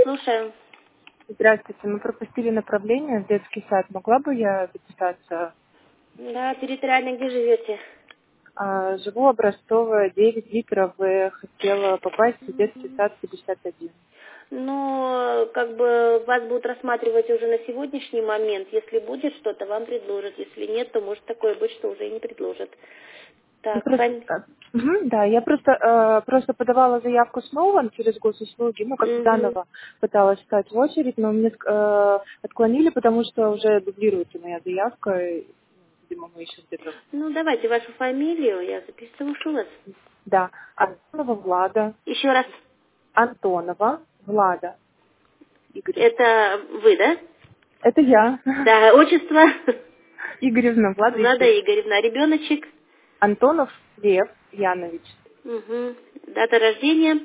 слушаю. Здравствуйте, мы пропустили направление в детский сад. Могла бы я записаться? Да, территориально где живете? Живу Образцово, 9 литров, и хотела попасть в детский сад 51. Ну, как бы вас будут рассматривать уже на сегодняшний момент. Если будет что-то, вам предложат. Если нет, то может такое быть, что уже и не предложат. Ну, Так, просто, да, я просто подавала заявку снова через госуслуги, ну, как Мгм. заново пыталась стать в очередь, но мне отклонили, потому что уже дублируется моя заявка, и, видимо, мы еще где-то... Ну, давайте вашу фамилию, я записываю у вас. Да, Антонова Влада, Еще раз. Антонова Влада Игоревна. Это вы, да? Это я. Да, отчество. Игоревна, Влада Влада Игоревна. Игоревна. Ребеночек. Антонов Лев Янович. Угу. Дата рождения.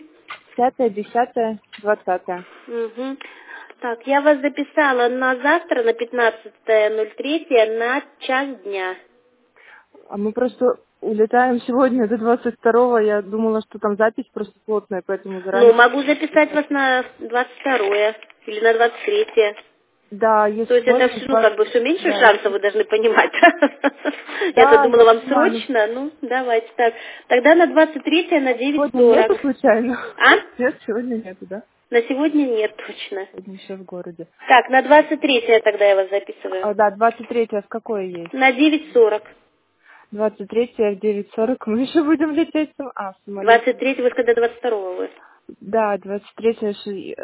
10.10.20. Угу. Так, я вас записала на завтра, на 15.03, на час дня. А мы просто улетаем сегодня до 22-го. Я думала, что там запись просто плотная, поэтому Ну, заранее. могу записать вас на 22 или на 23. Да, если То есть это можно, все, ну, как бы все меньше да, шансов, вы должны понимать. Я-то да, думала, я вам понимаю. Но срочно. Ну, давайте так. Тогда на 23 на сегодня 9:40. нету случайно? А? Нет, сегодня нету, да? На сегодня нет, точно. Сегодня еще в городе. Так, на 23 тогда я вас записываю. Да, 23-е в какое есть? На 9:40. 23-е в 9:40 мы еще будем лететь в самолете. 23 вы когда 22 вы? Да, 23-е.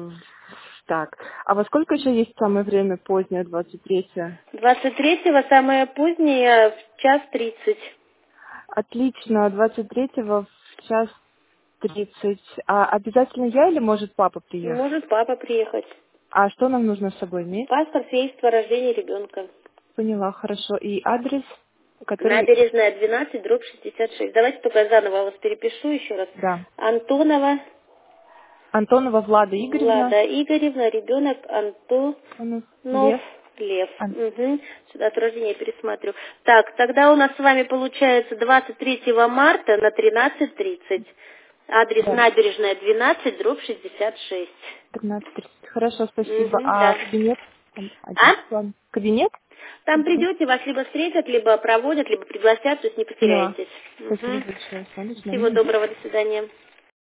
Так, а во сколько еще есть самое время позднее, 23-е? 23-го самое позднее в 1:30. Отлично, 23-го в 1:30. А обязательно я или может папа приехать? Может папа приехать. А что нам нужно с собой иметь? Паспорт, свидетельство о рождении ребенка. Поняла, хорошо. И адрес, который... Набережная 12, дробь 66. Давайте только я заново вас перепишу еще раз. Да. Антонова Антонова Влада Игоревна. Влада Игоревна, ребенок Антонов Антонов Лев. Лев. Угу. Сюда от рождения пересматриваю. Так, тогда у нас с вами получается 23 марта на 13:30. Адрес Да, набережная 12, дробь 66. 13:30. Хорошо, спасибо. Угу, А да. кабинет? Там один. А? Ладно. Кабинет? Там Кабинет. придете, вас либо встретят, либо проводят, либо пригласят, то есть не Поняла. потеряетесь. Спасибо Угу. большое. Солнечного. Всего доброго, до свидания.